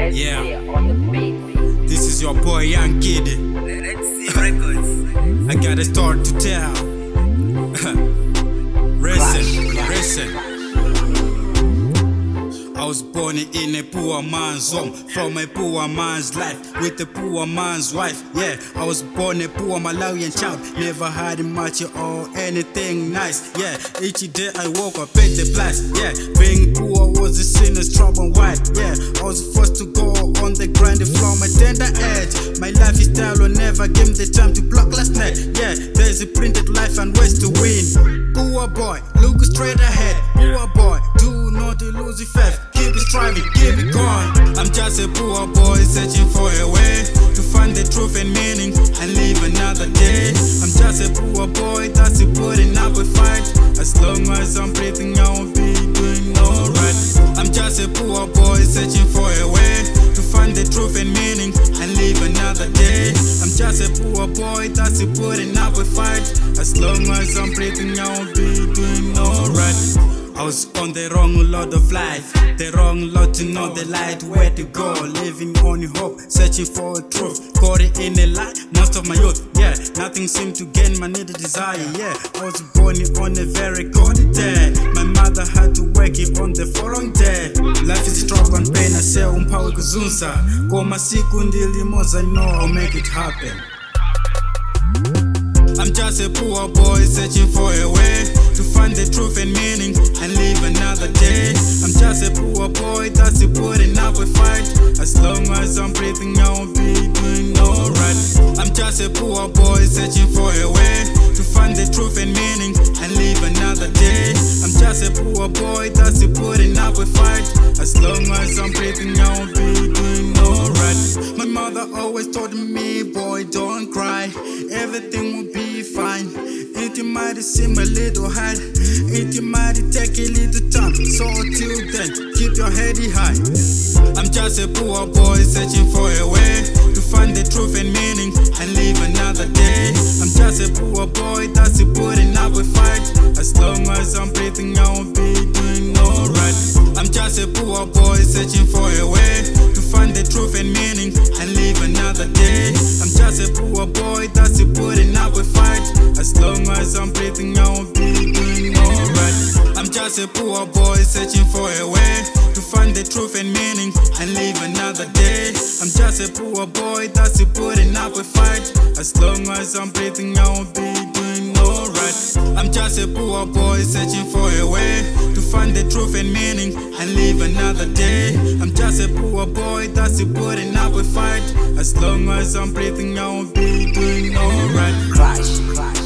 Yeah, this is your boy Young Kid. Let's see records. I got a story to tell. Listen. I was born in a poor man's home, from a poor man's life, with a poor man's wife. Yeah, I was born a poor Malawian child, never had much or anything nice. Yeah, each day I woke up at the blast. Yeah, being poor was a sinner's trouble and white. Yeah, I was forced to go on the grind from my tender edge. My lifestyle will never give me the time to block last night. Yeah, there's a printed life and ways to win. Poor boy, look straight ahead. Poor boy, do not lose your faith. Keep it striving, keep it going. I'm just a poor boy searching for a way to find the truth and meaning and live another day. I'm just a poor boy that's putting up a fight. As long as I'm breathing, I'll be doing alright. I'm just a poor boy searching for a way to find the truth and meaning and live another day. I'm just a poor boy that's putting up a fight. As long as I'm breathing, I'll be doing alright. I was on the wrong road of life, the wrong road to know the light, where to go, living on hope, searching for truth, caught in a lie, most of my youth, yeah, nothing seemed to gain my needed desire, yeah, I was born on a very cold day, my mother had to work on the following day, life is struggle and pain, I say umpawe kuzunza, koma siku ndilimoza, I know I'll make it happen. I'm just a poor boy searching for a way to find the truth and meaning and live another day. I'm just a poor boy that's putting up a fight. As long as I'm breathing, I'll be doing alright. I'm just a poor boy searching for a way to find the truth and meaning and live another day. I'm just a poor boy that's putting up a fight. As long as I'm breathing, I'll be doing alright. My mother always told me, boy, don't cry. Everything will be fine. It might seem a little hard, it might take a little time. So till then, keep your head high. I'm just a poor boy searching for a way to find the truth and meaning and live another day. I'm just a poor boy that's putting up a fight. As long as I'm breathing, I'll be doing alright. I'm just a poor boy searching for a way to find the truth and meaning and live another day. I'm just a poor boy that's putting up a fight. As long as I'm breathing, I'll be doing alright. I'm just a poor boy searching for a way to find the truth and meaning and live another day. I'm just a poor boy that's putting up a fight. As long as I'm breathing, I'll be doing alright. I'm just a poor boy searching for a way to find the truth and meaning and live another day. I'm just a poor boy that's putting up a fight. As long as I'm breathing, I'll be doing alright. Crash.